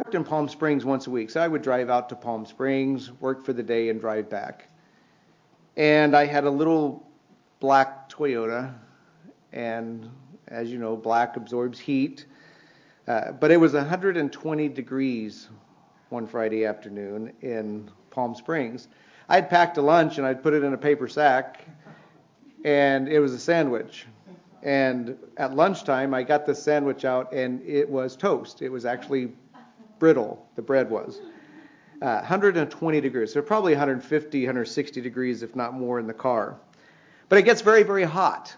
in Palm Springs once a week. So I would drive out to Palm Springs, work for the day, and drive back. And I had a little black Toyota, and as you know, black absorbs heat. But it was 120 degrees one Friday afternoon in Palm Springs. I'd packed a lunch and I'd put it in a paper sack, and it was a sandwich. And at lunchtime, I got this sandwich out, and it was toast. It was actually brittle, the bread was. 120 degrees, so probably 150, 160 degrees, if not more, in the car. But it gets very, very hot.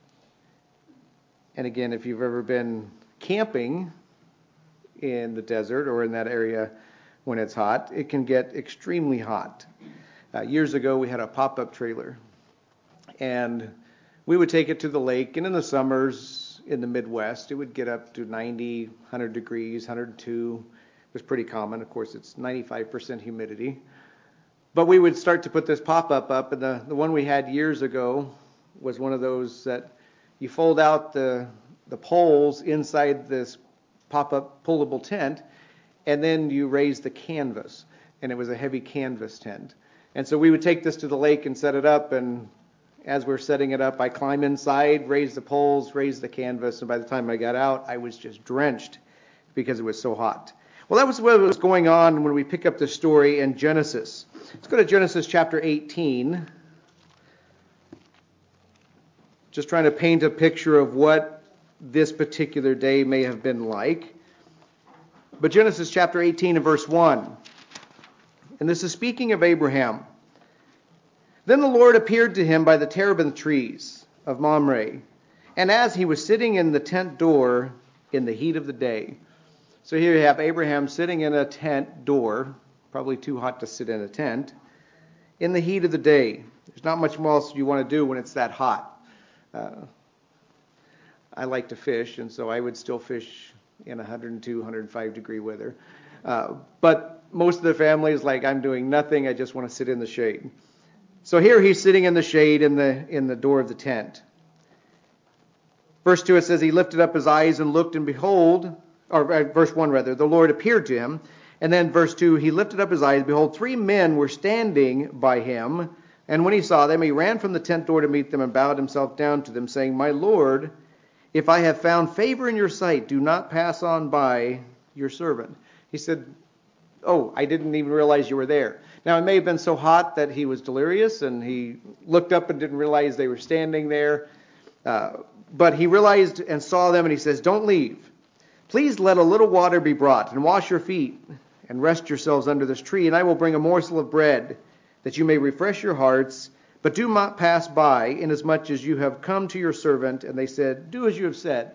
And again, if you've ever been camping in the desert or in that area when it's hot, it can get extremely hot. Years ago, we had a pop-up trailer, and we would take it to the lake, and in the summers in the Midwest, it would get up to 90, 100 degrees, 102. It was pretty common. Of course, it's 95% humidity. But we would start to put this pop-up up, and the one we had years ago was one of those that you fold out the poles inside this pop-up pullable tent, and then you raise the canvas, and it was a heavy canvas tent. And so we would take this to the lake and set it up, and as we're setting it up, I climb inside, raise the poles, raise the canvas, and by the time I got out, I was just drenched because it was so hot. Well, that was what was going on when we pick up the story in Genesis. Let's go to Genesis chapter 18. Just trying to paint a picture of what this particular day may have been like. But Genesis chapter 18 and verse 1. And this is speaking of Abraham. Then the Lord appeared to him by the terebinth trees of Mamre, and as he was sitting in the tent door in the heat of the day. So here you have Abraham sitting in a tent door, probably too hot to sit in a tent, in the heat of the day. There's not much else you want to do when it's that hot. I like to fish, and so I would still fish in 102, 105 degree weather. But most of the family is like, I'm doing nothing, I just want to sit in the shade. So here he's sitting in the shade in the door of the tent. Verse 2, it says, he lifted up his eyes and looked, and behold, or verse 1 rather, the Lord appeared to him. And then verse 2, he lifted up his eyes, behold, 3 men were standing by him. And when he saw them, he ran from the tent door to meet them and bowed himself down to them, saying, My Lord, if I have found favor in your sight, do not pass on by your servant. He said, oh, I didn't even realize you were there. Now, it may have been so hot that he was delirious, and he looked up and didn't realize they were standing there. But he realized and saw them, and he says, don't leave. Please let a little water be brought, and wash your feet, and rest yourselves under this tree, and I will bring a morsel of bread, that you may refresh your hearts, but do not pass by, inasmuch as you have come to your servant. And they said, do as you have said.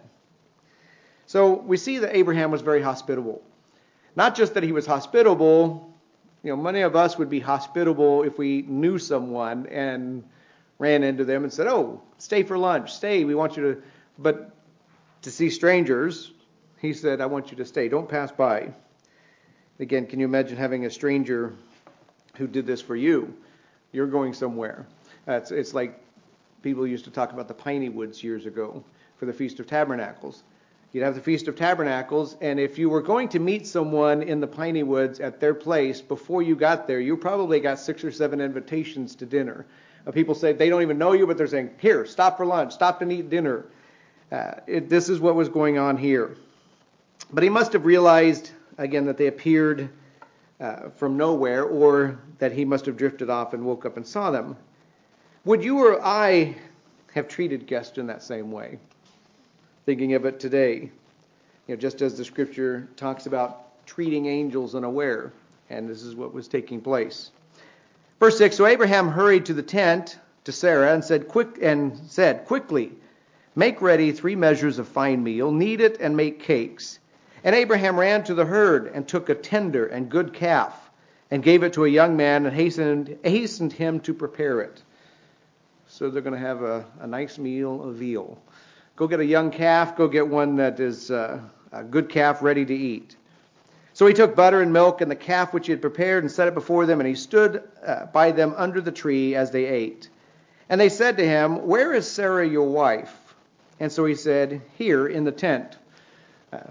So we see that Abraham was very hospitable. Not just that he was hospitable, many of us would be hospitable if we knew someone and ran into them and said, oh, stay for lunch, stay, we want you to. But to see strangers, he said, I want you to stay, don't pass by. Again, can you imagine having a stranger who did this for you? You're going somewhere. It's like people used to talk about the Piney Woods years ago for the Feast of Tabernacles. You'd have the Feast of Tabernacles, and if you were going to meet someone in the Piney Woods at their place before you got there, you probably got 6 or 7 invitations to dinner. People say they don't even know you, but they're saying, here, stop for lunch, stop and eat dinner. This is what was going on here. But he must have realized, again, that they appeared from nowhere, or that he must have drifted off and woke up and saw them. Would you or I have treated guests in that same way? Thinking of it today, just as the scripture talks about treating angels unaware, and this is what was taking place. Verse 6, so Abraham hurried to the tent to Sarah and said, quickly, make ready 3 measures of fine meal, knead it and make cakes. And Abraham ran to the herd and took a tender and good calf and gave it to a young man and hastened him to prepare it. So they're going to have a nice meal of veal. Go get a young calf. Go get one that is a good calf ready to eat. So he took butter and milk and the calf which he had prepared and set it before them, and he stood by them under the tree as they ate. And they said to him, where is Sarah your wife? And so he said, here in the tent.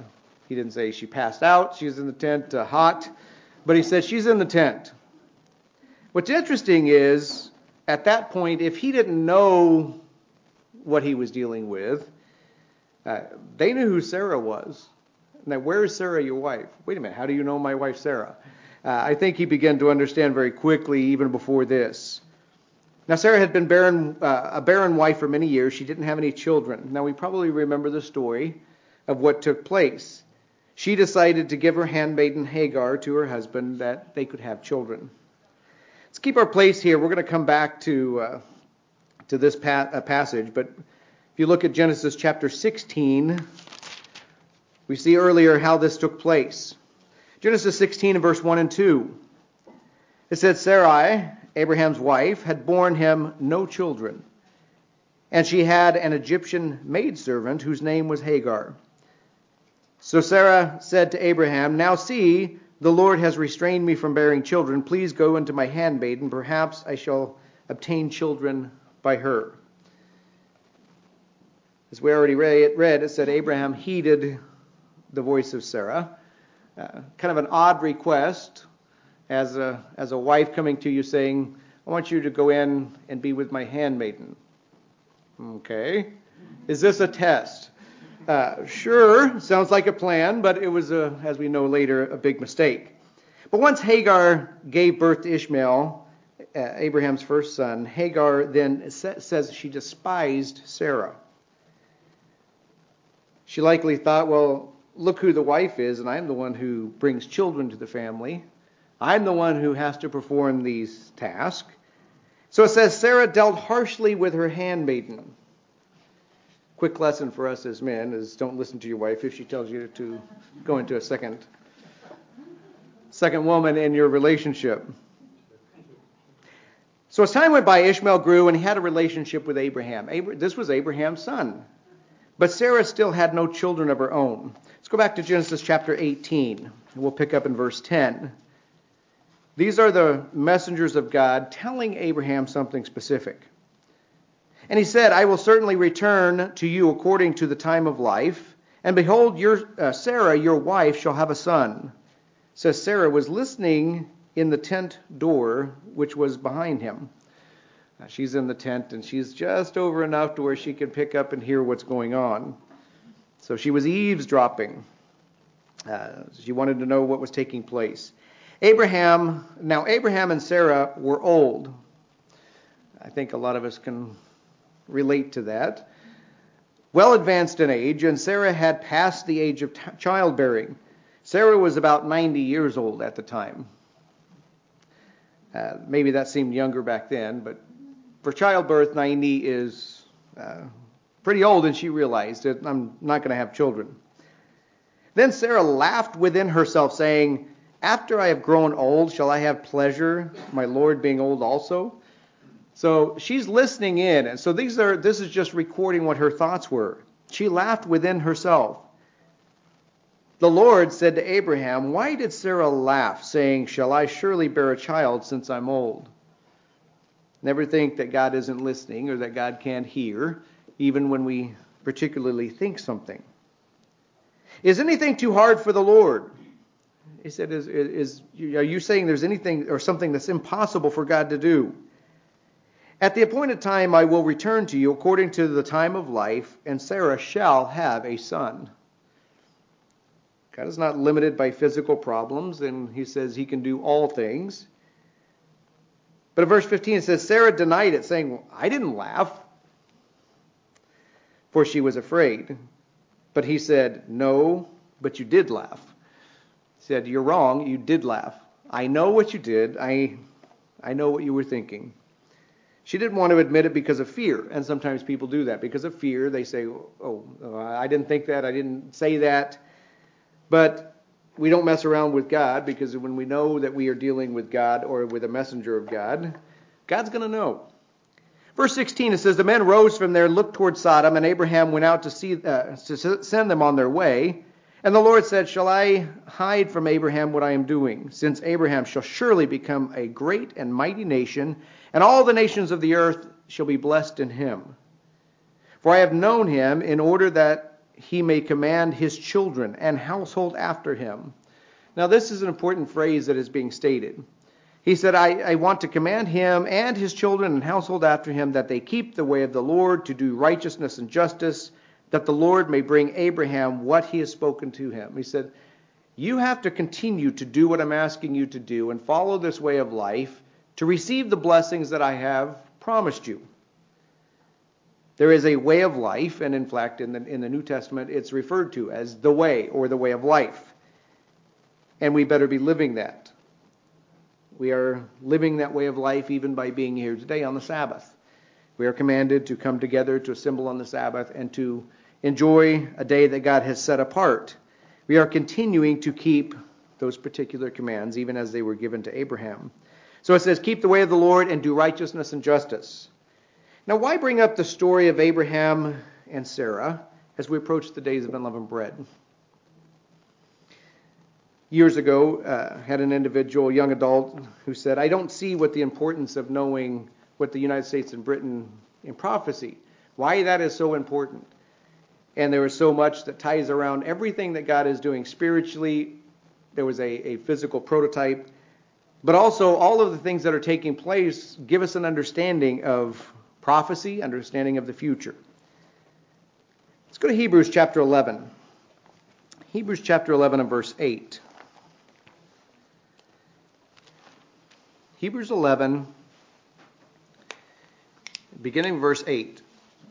He didn't say she passed out, she's in the tent hot, but he said she's in the tent. What's interesting is, at that point, if he didn't know what he was dealing with, they knew who Sarah was. Now, where is Sarah, your wife? Wait a minute, how do you know my wife Sarah? I think he began to understand very quickly, even before this. Now, Sarah had been a barren wife for many years. She didn't have any children. Now, we probably remember the story of what took place. She decided to give her handmaiden Hagar to her husband that they could have children. Let's keep our place here. We're going to come back to this passage, but if you look at Genesis chapter 16, we see earlier how this took place. Genesis 16 and verse 1 and 2. It said, Sarai, Abraham's wife, had borne him no children, and she had an Egyptian maidservant whose name was Hagar. So Sarah said to Abraham, Now see, the Lord has restrained me from bearing children. Please go into my handmaiden. Perhaps I shall obtain children by her. As we already read, it said Abraham heeded the voice of Sarah. Kind of an odd request as a wife coming to you saying, I want you to go in and be with my handmaiden. Okay. Is this a test? Sure, sounds like a plan, but it was, as we know later, a big mistake. But once Hagar gave birth to Ishmael, Abraham's first son, Hagar then says she despised Sarah. She likely thought, well, look who the wife is, and I'm the one who brings children to the family. I'm the one who has to perform these tasks. So it says, Sarah dealt harshly with her handmaiden. Quick lesson for us as men is don't listen to your wife if she tells you to go into a second woman in your relationship. So as time went by, Ishmael grew and he had a relationship with Abraham. This was Abraham's son. But Sarah still had no children of her own. Let's go back to Genesis chapter 18. We'll pick up in verse 10. These are the messengers of God telling Abraham something specific. And he said, I will certainly return to you according to the time of life. And behold, Sarah, your wife, shall have a son. So Sarah was listening in the tent door, which was behind him. She's in the tent, and she's just over enough to where she can pick up and hear what's going on. So she was eavesdropping. She wanted to know what was taking place. Abraham and Sarah were old. I think a lot of us can relate to that. Well advanced in age, and Sarah had passed the age of childbearing. Sarah was about 90 years old at the time. Maybe that seemed younger back then, but for childbirth, 90 is pretty old, and she realized that I'm not going to have children. Then Sarah laughed within herself, saying, After I have grown old, shall I have pleasure, my Lord being old also? So she's listening in, and so this is just recording what her thoughts were. She laughed within herself. The Lord said to Abraham, Why did Sarah laugh, saying, Shall I surely bear a child since I'm old? Never think that God isn't listening or that God can't hear, even when we particularly think something. Is anything too hard for the Lord? He said, are you saying there's anything or something that's impossible for God to do? At the appointed time I will return to you according to the time of life, and Sarah shall have a son. God is not limited by physical problems, and he says he can do all things. But in verse 15 it says, Sarah denied it, saying, well, I didn't laugh, for she was afraid. But he said, No, but you did laugh. He said, You're wrong, you did laugh. I know what you did. I know what you were thinking. She didn't want to admit it because of fear, and sometimes people do that. Because of fear, they say, I didn't think that, I didn't say that. But we don't mess around with God, because when we know that we are dealing with God or with a messenger of God, God's going to know. Verse 16, it says, The men rose from there, looked toward Sodom, and Abraham went out to send them on their way. And the Lord said, Shall I hide from Abraham what I am doing? Since Abraham shall surely become a great and mighty nation, and all the nations of the earth shall be blessed in him. For I have known him in order that he may command his children and household after him. Now this is an important phrase that is being stated. He said, I want to command him and his children and household after him that they keep the way of the Lord to do righteousness and justice, that the Lord may bring Abraham what he has spoken to him. He said, you have to continue to do what I'm asking you to do and follow this way of life to receive the blessings that I have promised you. There is a way of life, and in fact, in the New Testament, it's referred to as the way or the way of life. And we better be living that. We are living that way of life even by being here today on the Sabbath. We are commanded to come together to assemble on the Sabbath and to enjoy a day that God has set apart. We are continuing to keep those particular commands even as they were given to Abraham. So it says, keep the way of the Lord and do righteousness and justice. Now, why bring up the story of Abraham and Sarah as we approach the days of unleavened bread? Years ago, had an individual, young adult, who said, I don't see what the importance of knowing what the United States and Britain in prophecy, why that is so important. And there is so much that ties around everything that God is doing spiritually. There was a physical prototype. But also all of the things that are taking place give us an understanding of prophecy, understanding of the future. Let's go to Hebrews chapter 11. Hebrews chapter 11 and verse 8. Hebrews 11, beginning verse 8.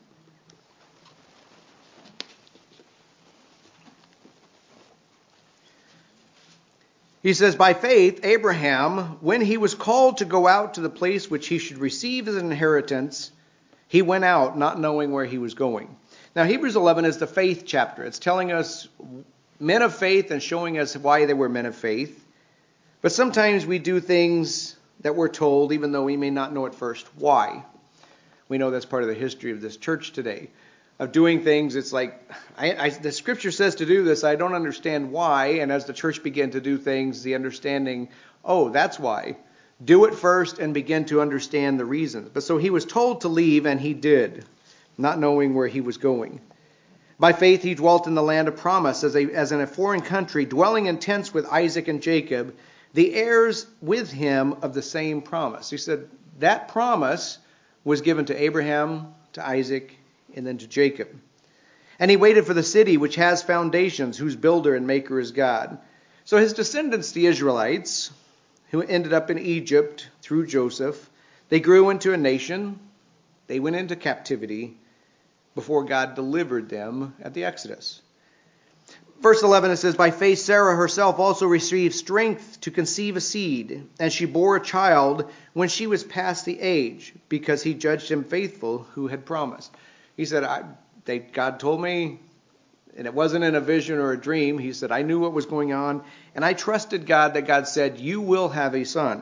He says, by faith, Abraham, when he was called to go out to the place which he should receive as an inheritance, he went out not knowing where he was going. Now, Hebrews 11 is the faith chapter. It's telling us men of faith and showing us why they were men of faith. But sometimes we do things that we're told, even though we may not know at first why. We know that's part of the history of this church today. Of doing things, it's like, the scripture says to do this, I don't understand why. And as the church began to do things, the understanding, oh, that's why. Do it first and begin to understand the reasons. But so he was told to leave, and he did, not knowing where he was going. By faith he dwelt in the land of promise, as in a foreign country, dwelling in tents with Isaac and Jacob, the heirs with him of the same promise. He said that promise was given to Abraham, to Isaac, and then to Jacob. And he waited for the city which has foundations, whose builder and maker is God. So his descendants, the Israelites, who ended up in Egypt through Joseph, they grew into a nation. They went into captivity before God delivered them at the Exodus. Verse 11, it says, by faith Sarah herself also received strength to conceive a seed, and she bore a child when she was past the age, because he judged him faithful who had promised. He said, God told me, and it wasn't in a vision or a dream. He said, I knew what was going on, and I trusted God that God said, you will have a son.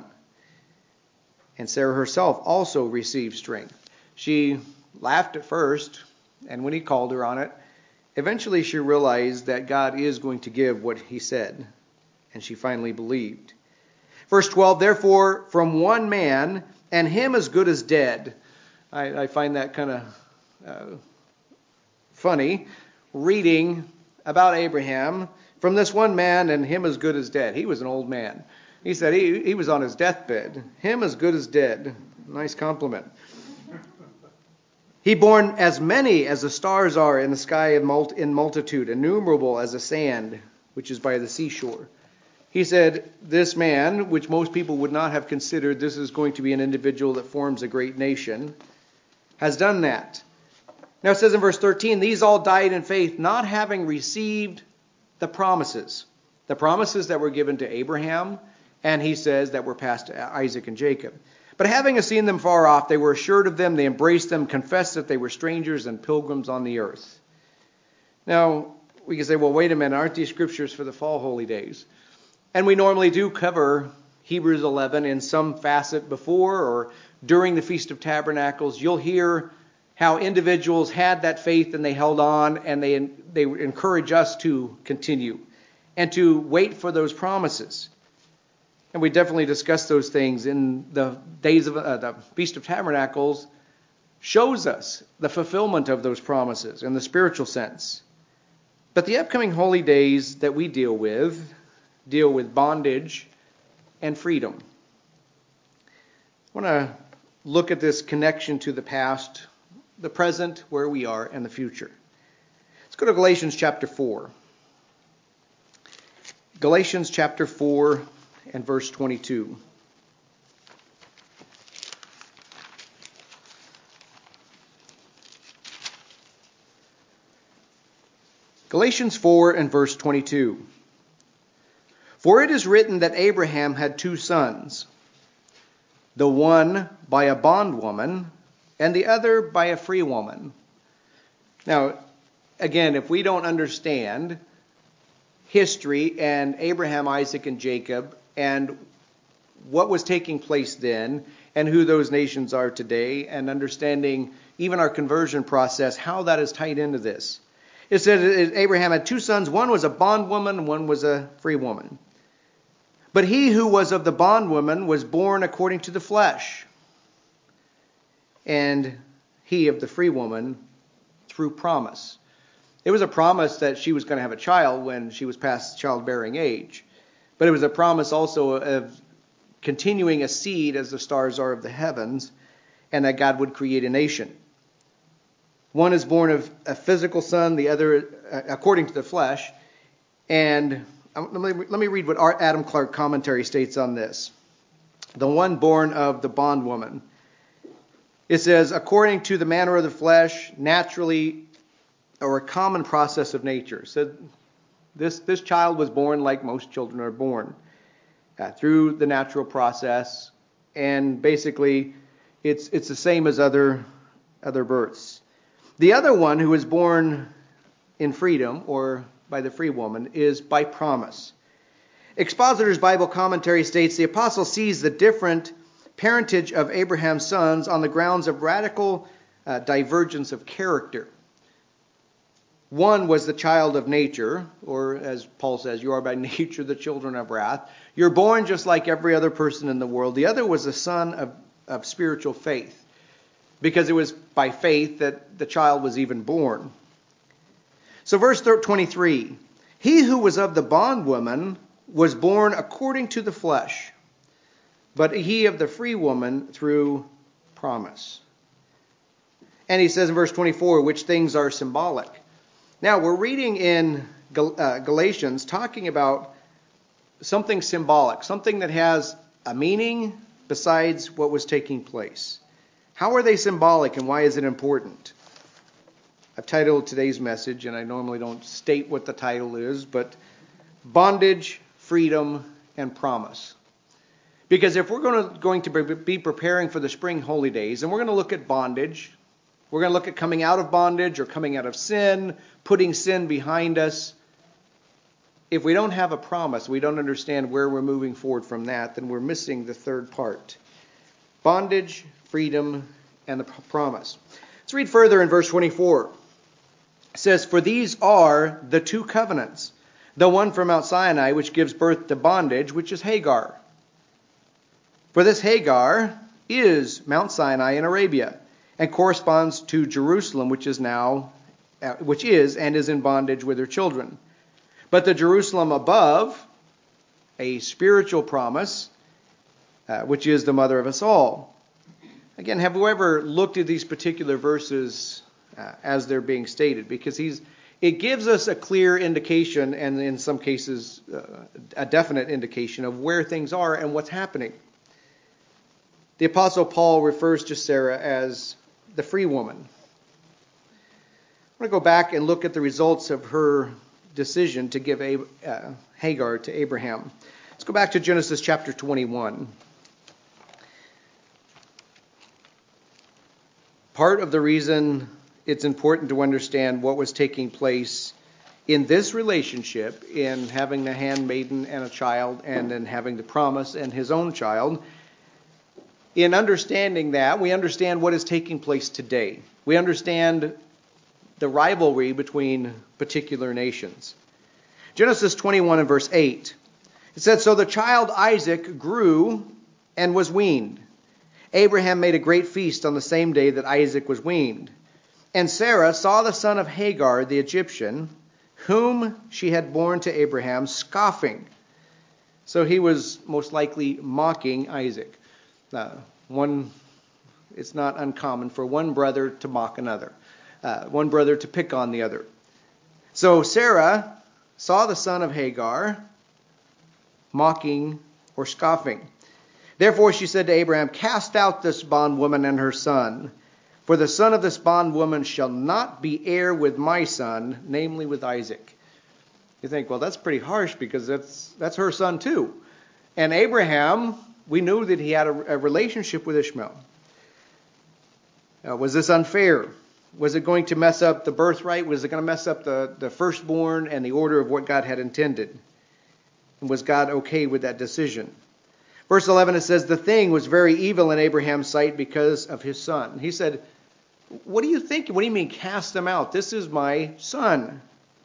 And Sarah herself also received strength. She laughed at first, and when he called her on it, eventually she realized that God is going to give what he said, and she finally believed. Verse 12, therefore, from one man, and him as good as dead. I find that kind of funny, reading about Abraham, from this one man, and him as good as dead. He was an old man. He said he was on his deathbed. Him as good as dead. Nice compliment. He born as many as the stars are in the sky in multitude, innumerable as the sand which is by the seashore. He said, this man, which most people would not have considered this is going to be an individual that forms a great nation, has done that. Now it says in verse 13, these all died in faith, not having received the promises. The promises that were given to Abraham, and he says that were passed to Isaac and Jacob. But having seen them far off, they were assured of them, they embraced them, confessed that they were strangers and pilgrims on the earth. Now, we can say, well, wait a minute, aren't these scriptures for the fall holy days? And we normally do cover Hebrews 11 in some facet before or during the Feast of Tabernacles. You'll hear how individuals had that faith and they held on, and they encourage us to continue and to wait for those promises. And we definitely discuss those things in the days of the Feast of Tabernacles. Shows us the fulfillment of those promises in the spiritual sense. But the upcoming holy days that we deal with bondage and freedom. I want to look at this connection to the past, the present, where we are, and the future. Let's go to Galatians chapter 4. Galatians chapter 4 and verse 22. Galatians 4 and verse 22. For it is written that Abraham had two sons, the one by a bondwoman and the other by a free woman. Now, again, if we don't understand history and Abraham, Isaac, and Jacob and what was taking place then and who those nations are today, and understanding even our conversion process, how that is tied into this. It says Abraham had two sons. One was a bondwoman, one was a free woman. But he who was of the bondwoman was born according to the flesh, and he of the free woman through promise. It was a promise that she was going to have a child when she was past childbearing age. But it was a promise also of continuing a seed as the stars are of the heavens, and that God would create a nation. One is born of a physical son, the other according to the flesh. And let me read what our Adam Clark commentary states on this. The one born of the bondwoman. It says, according to the manner of the flesh, naturally, or a common process of nature. So this child was born like most children are born, through the natural process. And basically, it's the same as other births. The other one, who is born in freedom, or by the free woman, is by promise. Expositor's Bible commentary states, the apostle sees the different parentage of Abraham's sons on the grounds of radical divergence of character. One was the child of nature, or as Paul says, you are by nature the children of wrath. You're born just like every other person in the world. The other was the son of spiritual faith, because it was by faith that the child was even born. So verse 23, he who was of the bondwoman was born according to the flesh, but he of the free woman through promise. And he says in verse 24, which things are symbolic. Now we're reading in Galatians talking about something symbolic, something that has a meaning besides what was taking place. How are they symbolic, and why is it important? I've titled today's message, and I normally don't state what the title is, but Bondage, Freedom, and Promise. Because if we're going to be preparing for the spring holy days, and we're going to look at bondage, we're going to look at coming out of bondage or coming out of sin, putting sin behind us. If we don't have a promise, we don't understand where we're moving forward from that, then we're missing the third part. Bondage, freedom, and the promise. Let's read further in verse 24. It says, for these are the two covenants, the one from Mount Sinai, which gives birth to bondage, which is Hagar. For this Hagar is Mount Sinai in Arabia, and corresponds to Jerusalem, which is and is in bondage with her children. But the Jerusalem above, a spiritual promise, which is the mother of us all. Again, have you ever looked at these particular verses as they're being stated? Because it gives us a clear indication, and in some cases a definite indication of where things are and what's happening. The Apostle Paul refers to Sarah as the free woman. I'm going to go back and look at the results of her decision to give Hagar to Abraham. Let's go back to Genesis chapter 21. Part of the reason it's important to understand what was taking place in this relationship, in having the handmaiden and a child, and then having the promise and his own child, in understanding that, we understand what is taking place today. We understand the rivalry between particular nations. Genesis 21 and verse 8. It said, so the child Isaac grew and was weaned. Abraham made a great feast on the same day that Isaac was weaned. And Sarah saw the son of Hagar, the Egyptian, whom she had borne to Abraham, scoffing. So he was most likely mocking Isaac. It's not uncommon for one brother to mock another, one brother to pick on the other. So Sarah saw the son of Hagar mocking or scoffing. Therefore she said to Abraham, cast out this bondwoman and her son, for the son of this bondwoman shall not be heir with my son, namely with Isaac. You think, well, that's pretty harsh because that's her son too. And Abraham, we knew that he had a relationship with Ishmael. Was this unfair? Was it going to mess up the birthright? Was it going to mess up the firstborn and the order of what God had intended? And was God okay with that decision? Verse 11, it says, the thing was very evil in Abraham's sight because of his son. He said, what do you think? What do you mean cast him out? This is my son.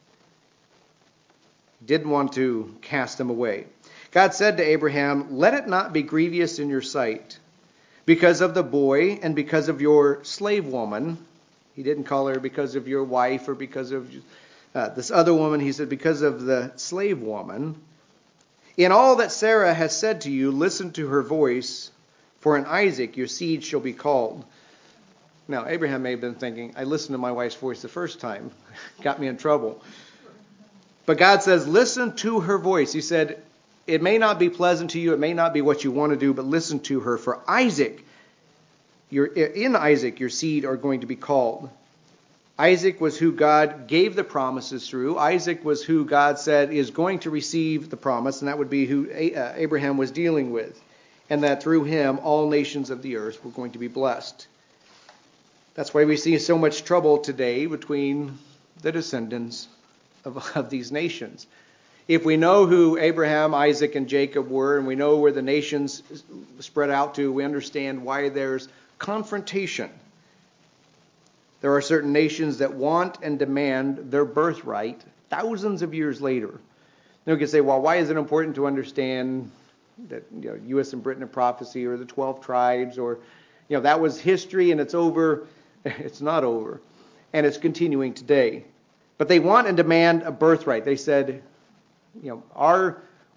Didn't want to cast him away. God said to Abraham, let it not be grievous in your sight because of the boy and because of your slave woman. He didn't call her because of your wife or because of this other woman. He said because of the slave woman. In all that Sarah has said to you, listen to her voice, for in Isaac your seed shall be called. Now, Abraham may have been thinking, I listened to my wife's voice the first time. Got me in trouble. But God says, listen to her voice. He said, it may not be pleasant to you. It may not be what you want to do, but listen to her. For Isaac, in Isaac, your seed are going to be called. Isaac was who God gave the promises through. Isaac was who God said is going to receive the promise, and that would be who Abraham was dealing with. And that through him, all nations of the earth were going to be blessed. That's why we see so much trouble today between the descendants of these nations. If we know who Abraham, Isaac, and Jacob were, and we know where the nations spread out to, we understand why there's confrontation. There are certain nations that want and demand their birthright thousands of years later. Now we can say, well, why is it important to understand that U.S. and Britain and prophecy or the 12 tribes or that was history and it's over? It's not over. And it's continuing today. But they want and demand a birthright. They said, our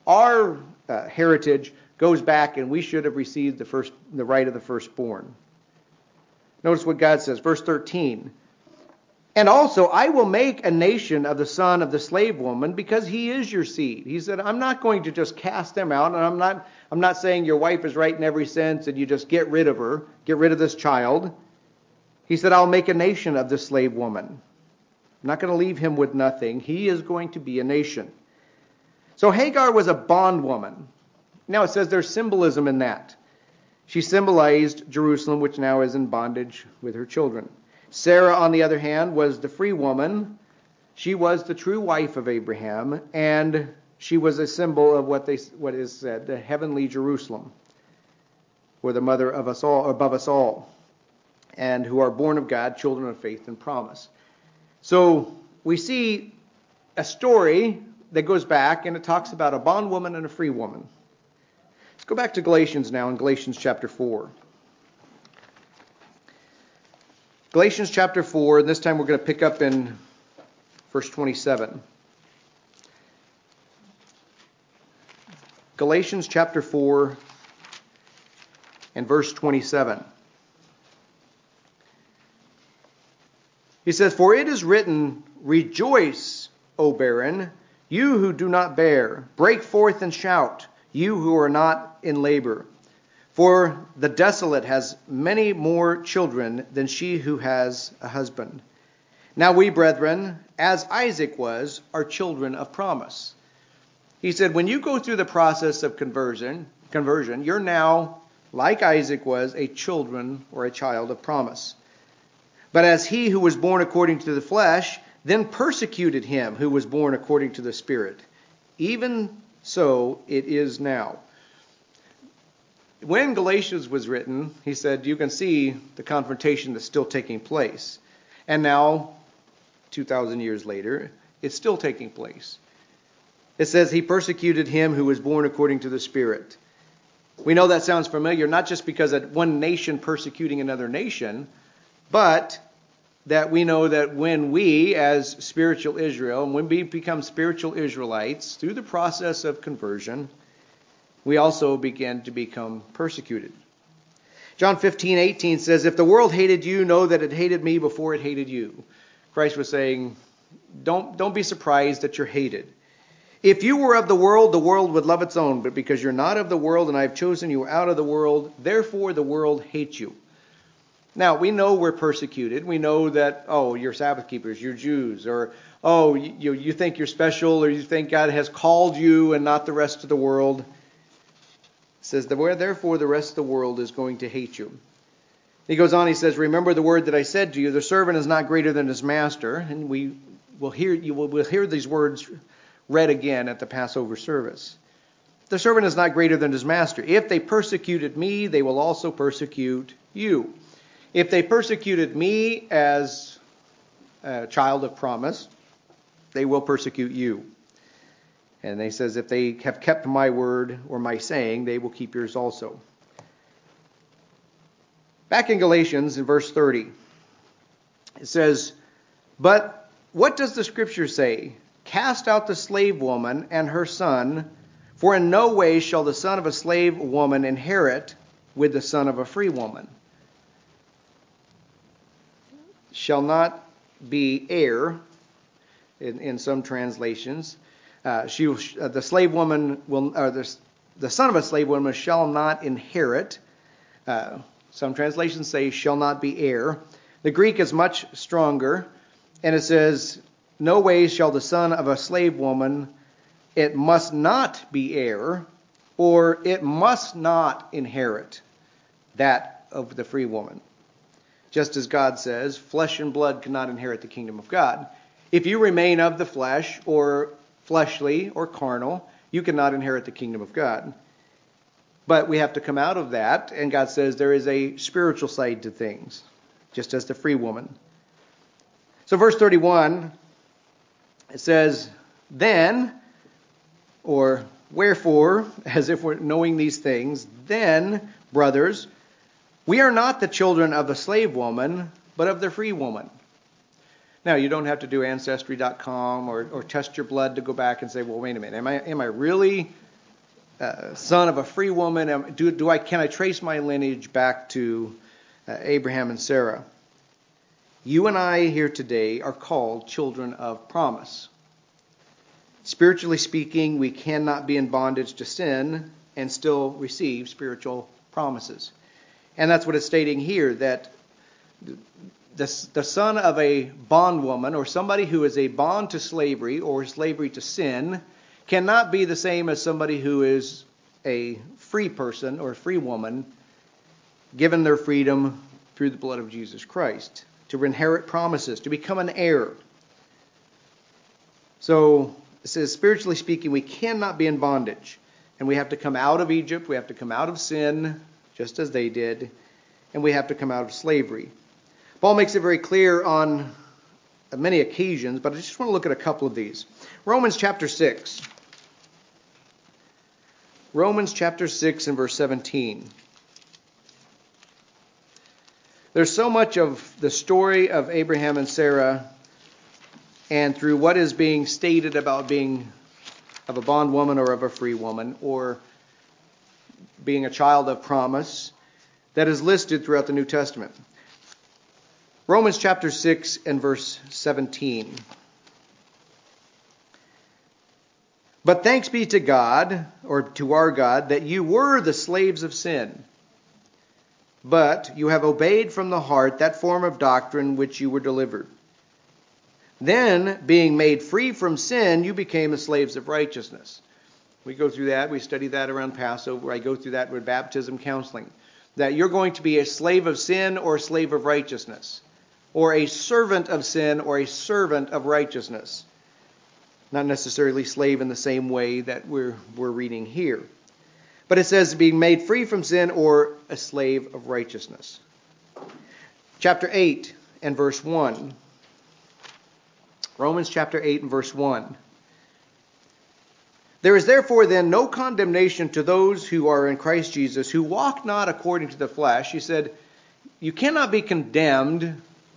heritage goes back and we should have received the right of the firstborn. Notice what God says, verse 13. And also, I will make a nation of the son of the slave woman because he is your seed. He said, I'm not going to just cast them out. And I'm not saying your wife is right in every sense and you just get rid of her, get rid of this child. He said, I'll make a nation of this slave woman. I'm not going to leave him with nothing. He is going to be a nation. So Hagar was a bondwoman. Now it says there's symbolism in that. She symbolized Jerusalem, which now is in bondage with her children. Sarah, on the other hand, was the free woman. She was the true wife of Abraham, and she was a symbol of what is said, the heavenly Jerusalem, or the mother of us all, above us all, and who are born of God, children of faith and promise. So we see a story that goes back, and it talks about a bondwoman and a free woman. Let's go back to Galatians now in Galatians chapter 4. Galatians chapter 4, and this time we're going to pick up in verse 27. Galatians chapter 4 and verse 27. He says, for it is written, rejoice, O barren, you who do not bear. Break forth and shout, you who are not in labor. For the desolate has many more children than she who has a husband. Now we, brethren, as Isaac was, are children of promise. He said, when you go through the process of conversion, you're now, like Isaac was, a children or a child of promise. But as he who was born according to the flesh, then persecuted him who was born according to the Spirit. Even so it is now. When Galatians was written, he said, you can see the confrontation that's still taking place. And now, 2,000 years later, it's still taking place. It says he persecuted him who was born according to the Spirit. We know that sounds familiar, not just because of one nation persecuting another nation, but that we know that when we, as spiritual Israel, when we become spiritual Israelites, through the process of conversion, we also begin to become persecuted. John 15:18 says, "If the world hated you, know that it hated me before it hated you." Christ was saying, don't be surprised that you're hated. "If you were of the world would love its own. But because you're not of the world, and I have chosen you out of the world, therefore the world hates you." Now, we know we're persecuted. We know that, you're Sabbath keepers, you're Jews, or, you think you're special, or you think God has called you and not the rest of the world. It says, therefore the rest of the world is going to hate you. He goes on, he says, "Remember the word that I said to you, the servant is not greater than his master." And we'll hear these words read again at the Passover service. "The servant is not greater than his master. If they persecuted me, they will also persecute you." If they persecuted me as a child of promise, they will persecute you. And he says, if they have kept my word or my saying, they will keep yours also. Back in Galatians, in verse 30, it says, "But what does the scripture say? Cast out the slave woman and her son, for in no way shall the son of a slave woman inherit with the son of a free woman. Shall not be heir," in some translations. The slave woman will, or the son of a slave woman shall not inherit. Some translations say shall not be heir. The Greek is much stronger, and it says, "No way shall the son of a slave woman, it must not be heir, or it must not inherit that of the free woman." Just as God says, flesh and blood cannot inherit the kingdom of God. If you remain of the flesh, or fleshly, or carnal, you cannot inherit the kingdom of God. But we have to come out of that, and God says there is a spiritual side to things, just as the free woman. So verse 31, it says, "Then," or "wherefore," as if we're knowing these things, "then, brothers, we are not the children of the slave woman, but of the free woman." Now, you don't have to do Ancestry.com or test your blood to go back and say, well, wait a minute, am I really son of a free woman? Can I trace my lineage back to Abraham and Sarah? You and I here today are called children of promise. Spiritually speaking, we cannot be in bondage to sin and still receive spiritual promises. And that's what it's stating here, that the son of a bondwoman, or somebody who is a bond to slavery or slavery to sin, cannot be the same as somebody who is a free person or free woman, given their freedom through the blood of Jesus Christ, to inherit promises, to become an heir. So it says, spiritually speaking, we cannot be in bondage. And we have to come out of Egypt, we have to come out of sin, just as they did, and we have to come out of slavery. Paul makes it very clear on many occasions, but I just want to look at a couple of these. Romans chapter 6. Romans chapter 6 and verse 17. There's so much of the story of Abraham and Sarah, and through what is being stated about being of a bondwoman or of a free woman, or being a child of promise, that is listed throughout the New Testament. Romans chapter 6 and verse 17. "But thanks be to God," or to our God, "that you were the slaves of sin. But you have obeyed from the heart that form of doctrine which you were delivered. Then, being made free from sin, you became the slaves of righteousness." We go through that. We study that around Passover. I go through that with baptism counseling. That you're going to be a slave of sin or a slave of righteousness. Or a servant of sin or a servant of righteousness. Not necessarily slave in the same way that we're reading here. But it says being made free from sin or a slave of righteousness. Chapter 8 and verse 1. Romans chapter 8 and verse 1. "There is therefore then no condemnation to those who are in Christ Jesus, who walk not according to the flesh." He said, you cannot be condemned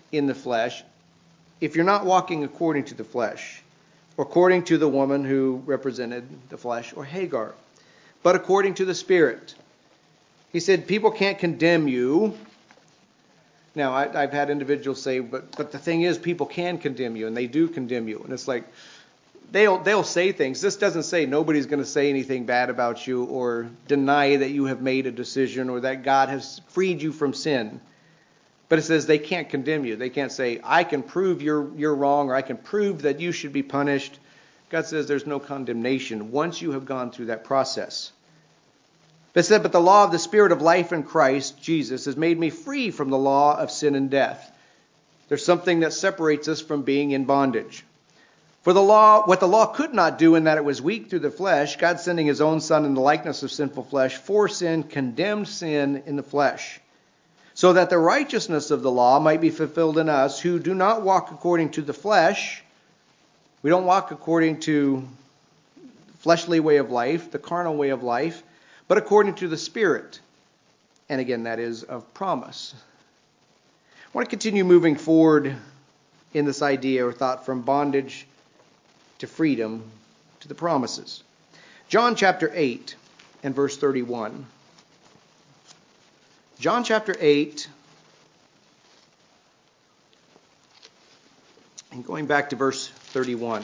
in the flesh if you're not walking according to the flesh, or according to the woman who represented the flesh, or Hagar, but according to the Spirit. He said, people can't condemn you. Now, I've had individuals say, but the thing is, people can condemn you, and they do condemn you. And it's like, they'll say things. This doesn't say nobody's going to say anything bad about you or deny that you have made a decision or that God has freed you from sin. But it says they can't condemn you. They can't say, I can prove you're wrong, or I can prove that you should be punished. God says there's no condemnation once you have gone through that process. It said, but the law of the Spirit of life in Christ Jesus has made me free from the law of sin and death. There's something that separates us from being in bondage. For the law, what the law could not do in that it was weak through the flesh, God sending his own Son in the likeness of sinful flesh for sin, condemned sin in the flesh, so that the righteousness of the law might be fulfilled in us who do not walk according to the flesh. We don't walk according to the fleshly way of life, the carnal way of life, but according to the Spirit. And again, that is of promise. I want to continue moving forward in this idea or thought from bondage to freedom to the promises. John chapter 8 and verse 31. John chapter 8, and going back to verse 31.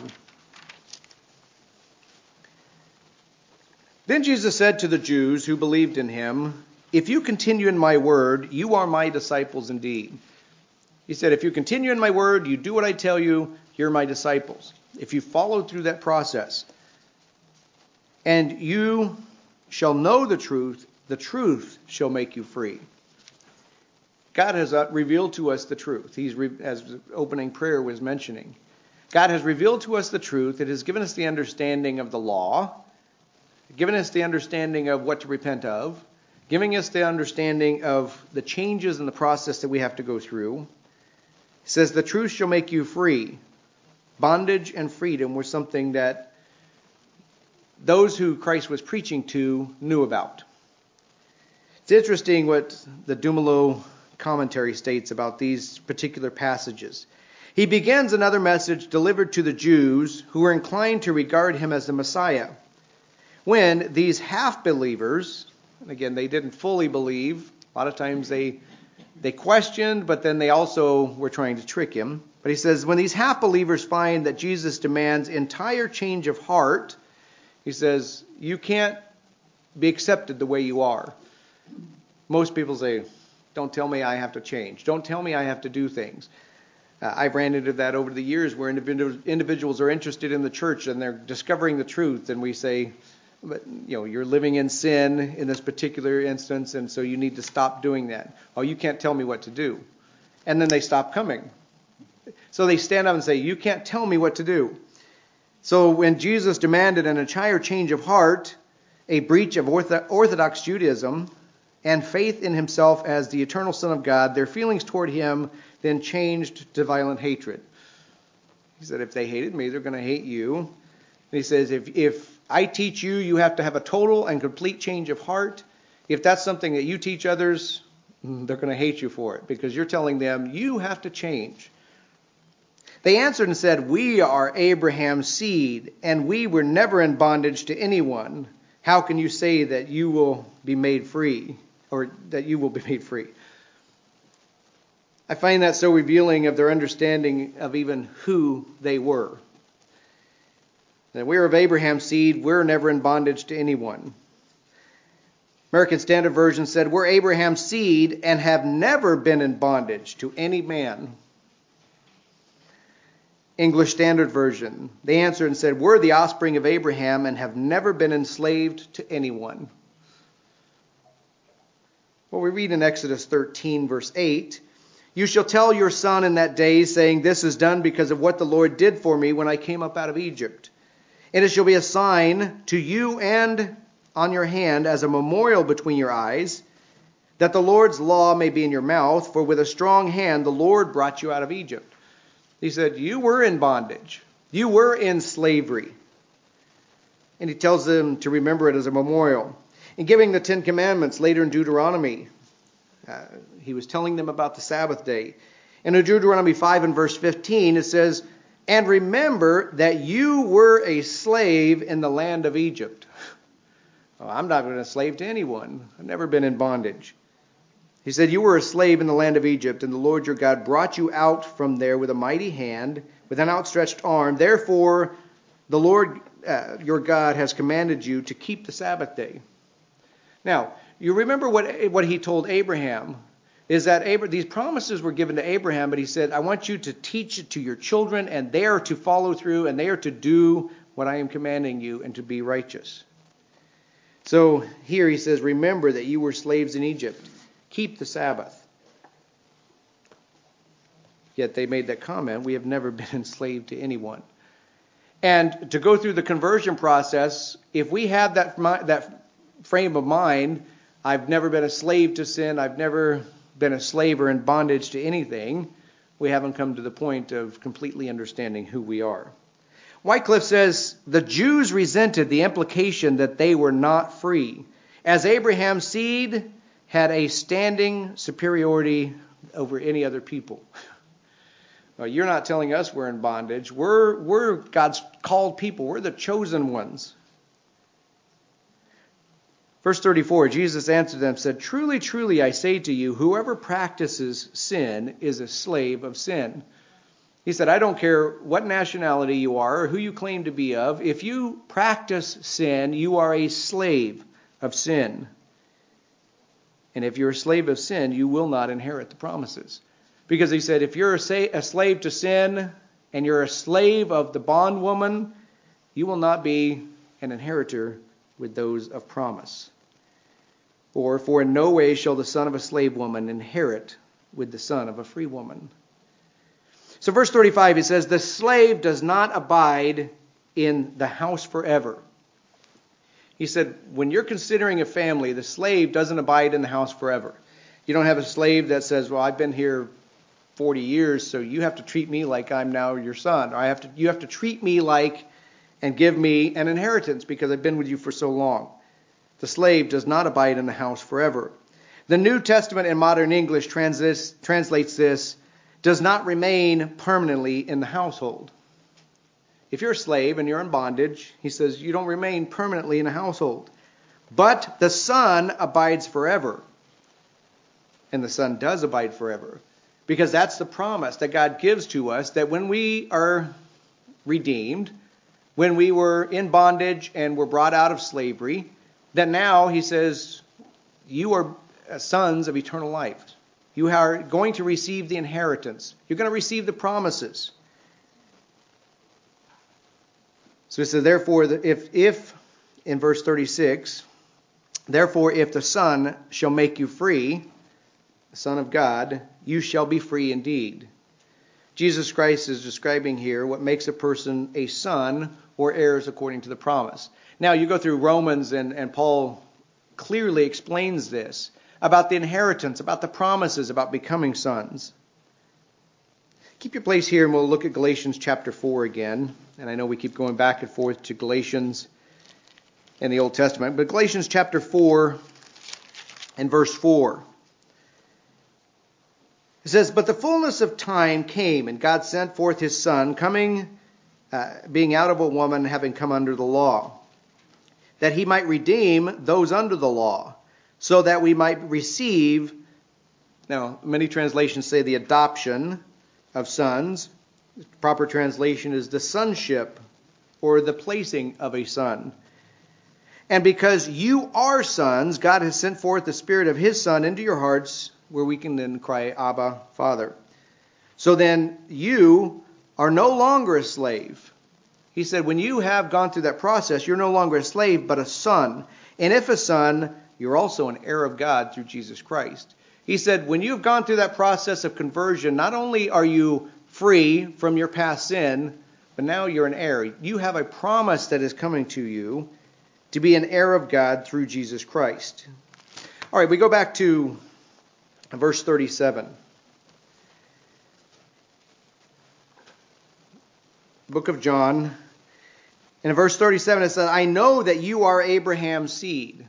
Then Jesus said to the Jews who believed in him, if you continue in my word, you are my disciples indeed. He said, if you continue in my word, you do what I tell you, you're my disciples. If you follow through that process, and you shall know the truth shall make you free. God has revealed to us the truth. As the opening prayer was mentioning, God has revealed to us the truth. It has given us the understanding of the law, given us the understanding of what to repent of, giving us the understanding of the changes in the process that we have to go through. It says, the truth shall make you free. Bondage and freedom were something that those who Christ was preaching to knew about. It's interesting what the Dumelow commentary states about these particular passages. He begins another message delivered to the Jews who were inclined to regard him as the Messiah, when these half-believers, and again, they didn't fully believe. A lot of times they questioned, but then they also were trying to trick him. But he says, when these half-believers find that Jesus demands entire change of heart, he says, you can't be accepted the way you are. Most people say, don't tell me I have to change. Don't tell me I have to do things. I've ran into that over the years where individuals are interested in the church and they're discovering the truth, and we say, but you're living in sin in this particular instance, and so you need to stop doing that. Oh, you can't tell me what to do. And then they stop coming. So they stand up and say, you can't tell me what to do. So when Jesus demanded an entire change of heart, a breach of Orthodox Judaism, and faith in himself as the eternal Son of God, their feelings toward him then changed to violent hatred. He said, if they hated me, they're going to hate you. And he says, if I teach you, you have to have a total and complete change of heart. If that's something that you teach others, they're going to hate you for it, because you're telling them you have to change. They answered and said, we are Abraham's seed, and we were never in bondage to anyone. How can you say that you will be made free, or that you will be made free? I find that so revealing of their understanding of even who they were. That we're of Abraham's seed, we're never in bondage to anyone. American Standard Version said, we're Abraham's seed and have never been in bondage to any man. English Standard Version, they answered and said, we're the offspring of Abraham and have never been enslaved to anyone. Well, we read in Exodus 13, verse 8, you shall tell your son in that day, saying, this is done because of what the Lord did for me when I came up out of Egypt. And it shall be a sign to you and on your hand as a memorial between your eyes, that the Lord's law may be in your mouth, for with a strong hand the Lord brought you out of Egypt. He said, you were in bondage. You were in slavery. And he tells them to remember it as a memorial. In giving the Ten Commandments later in Deuteronomy, he was telling them about the Sabbath day. And in Deuteronomy 5 and verse 15, it says, and remember that you were a slave in the land of Egypt. Oh, I'm not been a slave to anyone. I've never been in bondage. He said, you were a slave in the land of Egypt, and the Lord your God brought you out from there with a mighty hand, with an outstretched arm. Therefore, the Lord your God has commanded you to keep the Sabbath day. Now, you remember what he told Abraham, is that these promises were given to Abraham, but he said, I want you to teach it to your children, and they are to follow through, and they are to do what I am commanding you, and to be righteous. So here he says, remember that you were slaves in Egypt. Keep the Sabbath. Yet they made that comment, we have never been enslaved to anyone. And to go through the conversion process, if we have that frame of mind, I've never been a slave to sin, I've never been a slave or in bondage to anything, we haven't come to the point of completely understanding who we are. Wycliffe says, the Jews resented the implication that they were not free, as Abraham's seed had a standing superiority over any other people. Well, you're not telling us we're in bondage. We're God's called people. We're the chosen ones. Verse 34, Jesus answered them and said, truly, truly, I say to you, whoever practices sin is a slave of sin. He said, I don't care what nationality you are or who you claim to be of. If you practice sin, you are a slave of sin. And if you're a slave of sin, you will not inherit the promises. Because he said, if you're a slave to sin and you're a slave of the bondwoman, you will not be an inheritor with those of promise. Or, for in no way shall the son of a slave woman inherit with the son of a free woman. So verse 35, it says, the slave does not abide in the house forever. He said, when you're considering a family, the slave doesn't abide in the house forever. You don't have a slave that says, well, I've been here 40 years, so you have to treat me like I'm now your son. Or you have to treat me like and give me an inheritance because I've been with you for so long. The slave does not abide in the house forever. The New Testament in modern English translates this, does not remain permanently in the household. If you're a slave and you're in bondage, he says you don't remain permanently in a household. But the son abides forever. And the son does abide forever. Because that's the promise that God gives to us, that when we are redeemed, when we were in bondage and were brought out of slavery, that now, he says, you are sons of eternal life. You are going to receive the inheritance. You're going to receive the promises. So he says, therefore, if in verse 36, therefore, if the Son shall make you free, the Son of God, you shall be free indeed. Jesus Christ is describing here what makes a person a son or heirs according to the promise. Now, you go through Romans and Paul clearly explains this about the inheritance, about the promises, about becoming sons. Keep your place here and we'll look at Galatians chapter 4 again. And I know we keep going back and forth to Galatians in the Old Testament. But Galatians chapter 4 and verse 4. It says, but the fullness of time came, and God sent forth his Son, being out of a woman, having come under the law, that he might redeem those under the law, so that we might receive, now many translations say the adoption of sons. The proper translation is the sonship, or the placing of a son. And because you are sons, God has sent forth the Spirit of his Son into your hearts, where we can then cry, Abba, Father. So then you are no longer a slave. He said, when you have gone through that process, you're no longer a slave, but a son. And if a son, you're also an heir of God through Jesus Christ. He said, when you've gone through that process of conversion, not only are you free from your past sin, but now you're an heir. You have a promise that is coming to you to be an heir of God through Jesus Christ. All right, we go back to verse 37. Book of John. And in verse 37 it says, I know that you are Abraham's seed,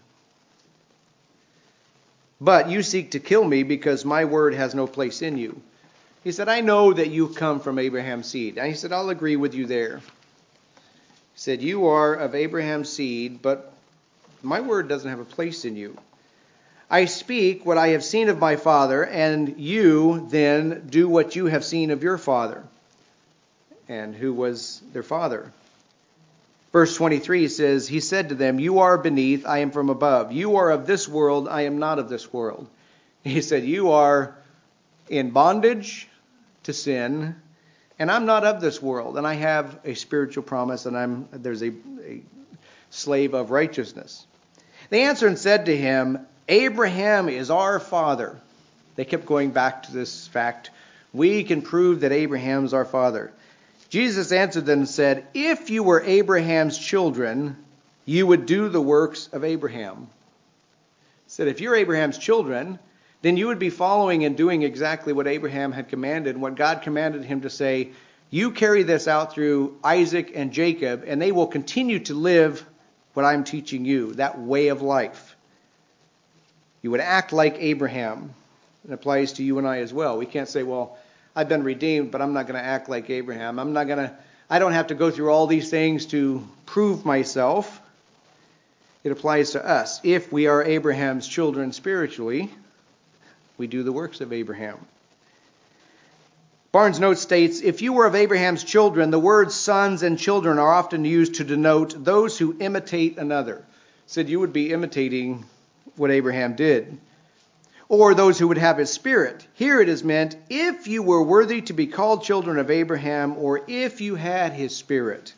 but you seek to kill me because my word has no place in you. He said, I know that you come from Abraham's seed. And he said, I'll agree with you there. He said, you are of Abraham's seed, but my word doesn't have a place in you. I speak what I have seen of my father, and you then do what you have seen of your father. And who was their father? Verse 23 says, he said to them, you are beneath, I am from above. You are of this world, I am not of this world. He said, you are in bondage to sin, and I'm not of this world, and I have a spiritual promise, and there's a slave of righteousness. They answered and said to him, Abraham is our father. They kept going back to this fact. We can prove that Abraham's our father. Jesus answered them and said, if you were Abraham's children, you would do the works of Abraham. He said, if you're Abraham's children, then you would be following and doing exactly what Abraham had commanded, what God commanded him to say. You carry this out through Isaac and Jacob, and they will continue to live what I'm teaching you, that way of life. You would act like Abraham. It applies to you and I as well. We can't say, well, I've been redeemed, but I'm not going to act like Abraham. I don't have to go through all these things to prove myself. It applies to us. If we are Abraham's children spiritually, we do the works of Abraham. Barnes' note states, if you were of Abraham's children, the words sons and children are often used to denote those who imitate another. Said you would be imitating what Abraham did. Or those who would have his spirit. Here it is meant, if you were worthy to be called children of Abraham, or if you had his spirit.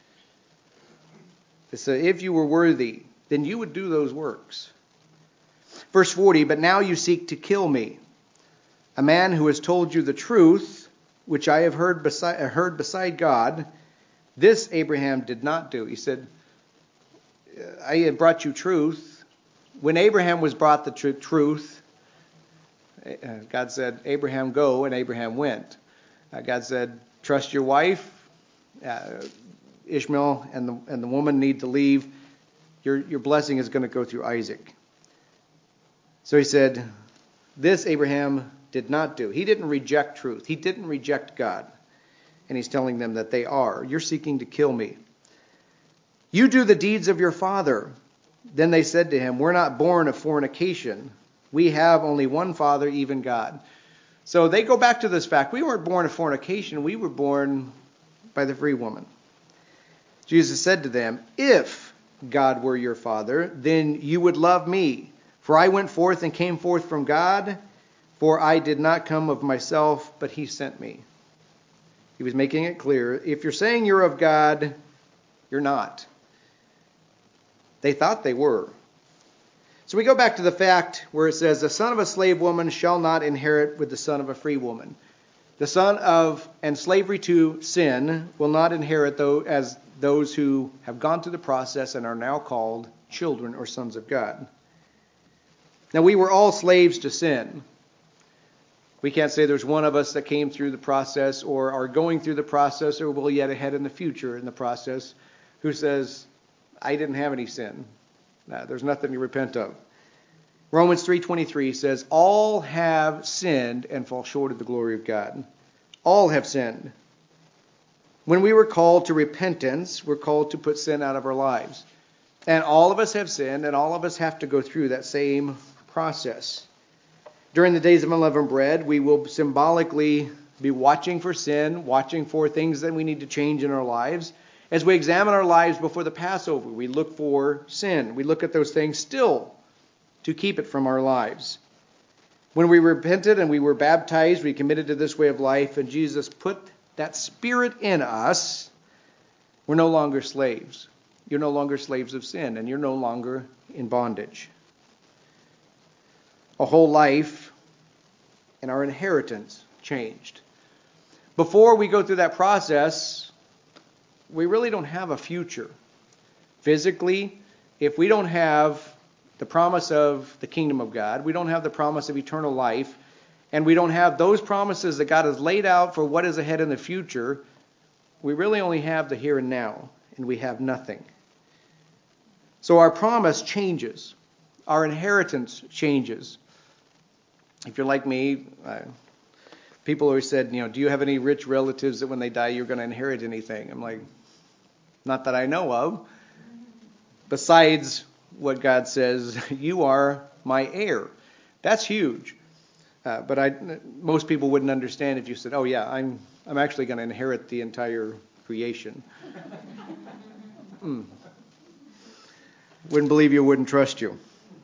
So if you were worthy, then you would do those works. Verse 40, but now you seek to kill me, a man who has told you the truth, which I have heard beside God. This Abraham did not do. He said, I have brought you truth. When Abraham was brought the truth, God said, Abraham, go, and Abraham went. God said, trust your wife. Ishmael and the woman need to leave. Your blessing is going to go through Isaac. So he said, this Abraham did not do. He didn't reject truth. He didn't reject God. And he's telling them that they are. You're seeking to kill me. You do the deeds of your father. Then they said to him, we're not born of fornication. We have only one Father, even God. So they go back to this fact. We weren't born of fornication. We were born by the free woman. Jesus said to them, if God were your Father, then you would love me. For I went forth and came forth from God. For I did not come of myself, but he sent me. He was making it clear. If you're saying you're of God, you're not. They thought they were. So we go back to the fact where it says, the son of a slave woman shall not inherit with the son of a free woman. The son of, and slavery to sin will not inherit as those who have gone through the process and are now called children or sons of God. Now we were all slaves to sin. We can't say there's one of us that came through the process or are going through the process or will yet ahead in the future in the process who says, I didn't have any sin. There's nothing to repent of. Romans 3:23 says, all have sinned and fall short of the glory of God. All have sinned. When we were called to repentance, we're called to put sin out of our lives. And all of us have sinned, and all of us have to go through that same process. During the days of unleavened bread, we will symbolically be watching for sin, watching for things that we need to change in our lives. As we examine our lives before the Passover, we look for sin. We look at those things still to keep it from our lives. When we repented and we were baptized, we committed to this way of life, and Jesus put that spirit in us. We're no longer slaves. You're no longer slaves of sin, and you're no longer in bondage. A whole life and our inheritance changed. Before we go through that process, we really don't have a future. Physically, if we don't have the promise of the kingdom of God, we don't have the promise of eternal life, and we don't have those promises that God has laid out for what is ahead in the future, we really only have the here and now, and we have nothing. So our promise changes. Our inheritance changes. If you're like me, People always said, do you have any rich relatives that when they die you're going to inherit anything? I'm like, not that I know of. Besides what God says, you are my heir. That's huge. But most people wouldn't understand if you said, oh yeah, I'm actually going to inherit the entire creation. Wouldn't believe you, wouldn't trust you.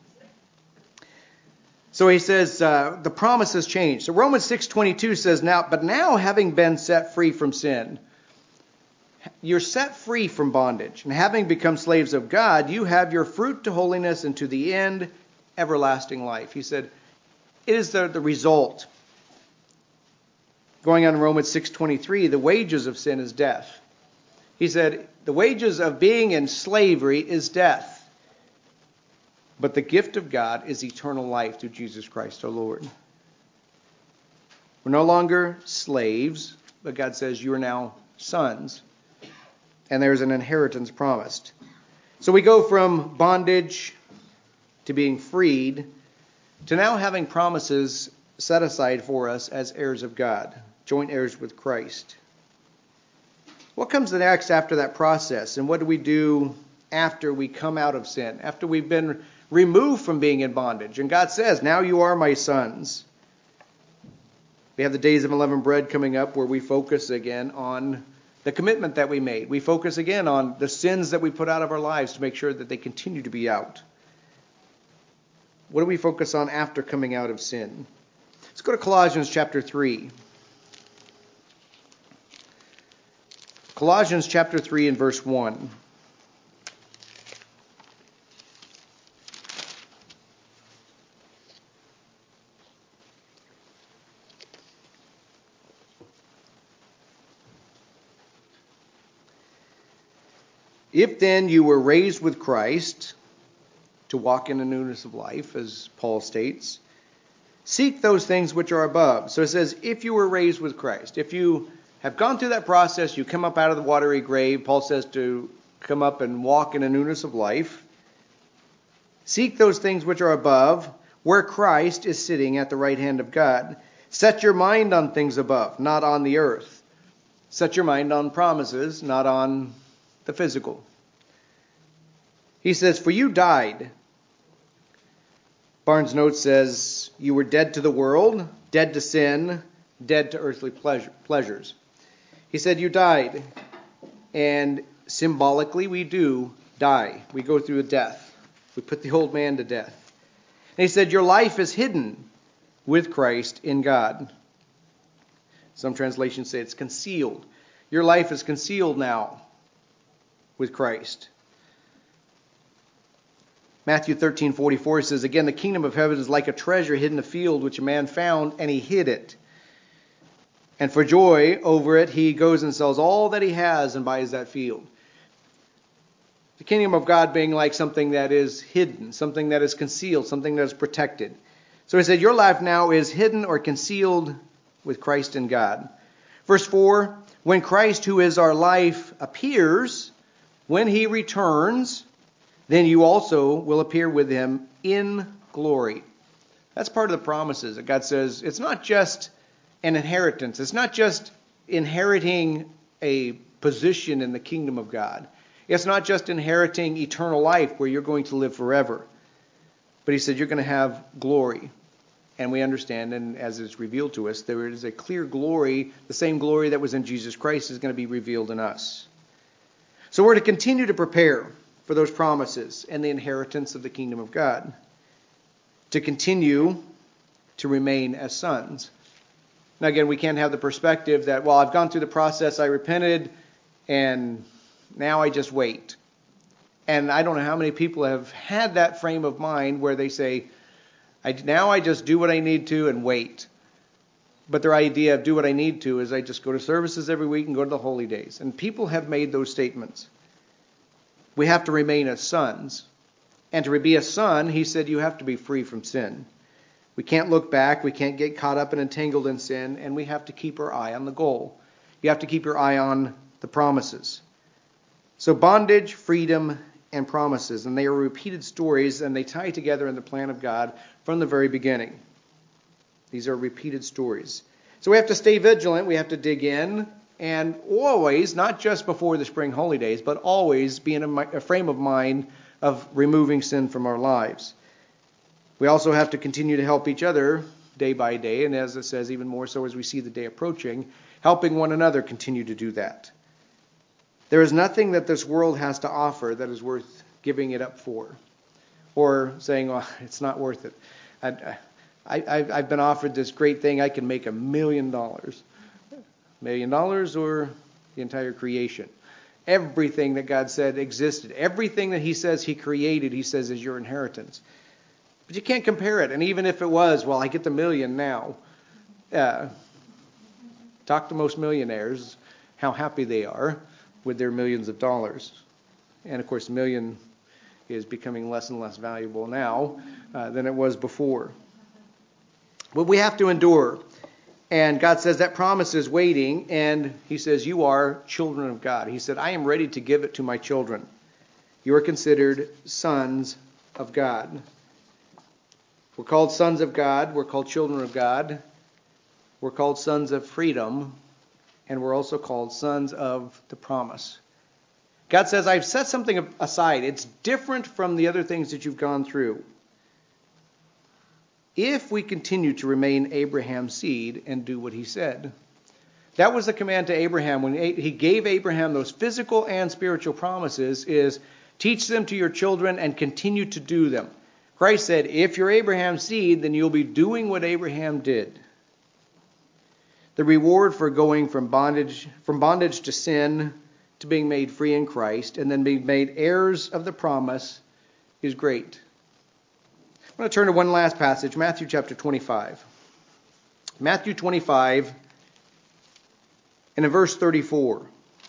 So he says the promise has changed. So Romans 6:22 says, now having been set free from sin, you're set free from bondage, and having become slaves of God, you have your fruit to holiness and to the end, everlasting life. He said, it is the result. Going on in Romans 6:23, the wages of sin is death. He said, the wages of being in slavery is death. But the gift of God is eternal life through Jesus Christ our Lord. We're no longer slaves, but God says you are now sons. And there's an inheritance promised. So we go from bondage to being freed to now having promises set aside for us as heirs of God, joint heirs with Christ. What comes next after that process? And what do we do after we come out of sin? After we've been removed from being in bondage. And God says, now you are my sons. We have the Days of Unleavened Bread coming up where we focus again on the commitment that we made. We focus again on the sins that we put out of our lives to make sure that they continue to be out. What do we focus on after coming out of sin? Let's go to Colossians chapter 3. Colossians chapter 3 and verse 1. If then you were raised with Christ to walk in the newness of life, as Paul states, seek those things which are above. So it says, if you were raised with Christ, if you have gone through that process, you come up out of the watery grave, Paul says to come up and walk in the newness of life. Seek those things which are above, where Christ is sitting at the right hand of God. Set your mind on things above, not on the earth. Set your mind on promises, not on the physical. He says, for you died. Barnes' note says, you were dead to the world, dead to sin, dead to earthly pleasures. He said, you died. And symbolically, we do die. We go through a death. We put the old man to death. And he said, your life is hidden with Christ in God. Some translations say it's concealed. Your life is concealed now with Christ. Matthew 13:44 says, again, the kingdom of heaven is like a treasure hidden in a field which a man found, and he hid it. And for joy over it, he goes and sells all that he has and buys that field. The kingdom of God being like something that is hidden, something that is concealed, something that is protected. So he said, your life now is hidden or concealed with Christ in God. Verse 4, when Christ, who is our life, appears, when he returns, then you also will appear with him in glory. That's part of the promises that God says. It's not just an inheritance. It's not just inheriting a position in the kingdom of God. It's not just inheriting eternal life where you're going to live forever. But he said you're going to have glory. And we understand, and as it's revealed to us, there is a clear glory. The same glory that was in Jesus Christ is going to be revealed in us. So we're to continue to prepare for those promises and the inheritance of the kingdom of God. To continue to remain as sons. Now again, we can't have the perspective that, well, I've gone through the process, I repented, and now I just wait. And I don't know how many people have had that frame of mind where they say, now I just do what I need to and wait. But their idea of do what I need to is I just go to services every week and go to the holy days. And people have made those statements. We have to remain as sons. And to be a son, he said, you have to be free from sin. We can't look back. We can't get caught up and entangled in sin. And we have to keep our eye on the goal. You have to keep your eye on the promises. So bondage, freedom, and promises. And they are repeated stories, and they tie together in the plan of God from the very beginning. These are repeated stories. So we have to stay vigilant. We have to dig in. And always, not just before the spring holy days, but always be in a frame of mind of removing sin from our lives. We also have to continue to help each other day by day, and as it says, even more so as we see the day approaching, helping one another continue to do that. There is nothing that this world has to offer that is worth giving it up for, or saying, well, it's not worth it. I've been offered this great thing. I can make $1 million. $1 million or the entire creation. Everything that God said existed. Everything that he says he created, he says is your inheritance. But you can't compare it. And even if it was, well, I get the $1 million now. Talk to most millionaires, how happy they are with their millions of dollars. And of course, $1 million is becoming less and less valuable now than it was before. But we have to endure. And God says that promise is waiting. And he says, you are children of God. He said, I am ready to give it to my children. You are considered sons of God. We're called sons of God. We're called children of God. We're called sons of freedom. And we're also called sons of the promise. God says, I've set something aside. It's different from the other things that you've gone through. If we continue to remain Abraham's seed and do what he said. That was the command to Abraham. When he gave Abraham those physical and spiritual promises, is teach them to your children and continue to do them. Christ said, if you're Abraham's seed, then you'll be doing what Abraham did. The reward for going from bondage to sin to being made free in Christ and then being made heirs of the promise is great. I'm going to turn to one last passage, Matthew chapter 25. Matthew 25 and in verse 34.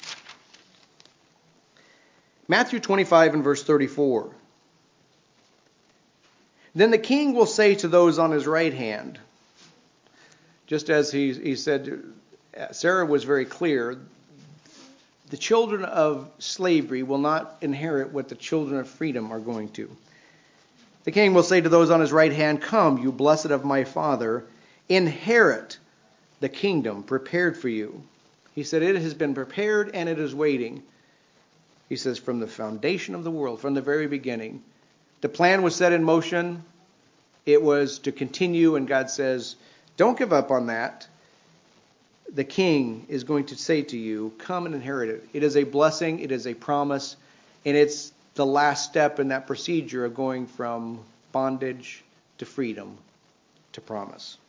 Matthew 25 and verse 34. Then the king will say to those on his right hand, just as he said, Sarah was very clear, the children of slavery will not inherit what the children of freedom are going to. The king will say to those on his right hand, come, you blessed of my Father, inherit the kingdom prepared for you. He said, it has been prepared and it is waiting. He says, from the foundation of the world, from the very beginning. The plan was set in motion. It was to continue, and God says, don't give up on that. The king is going to say to you, come and inherit it. It is a blessing, it is a promise, and it's the last step in that procedure of going from bondage to freedom to promise.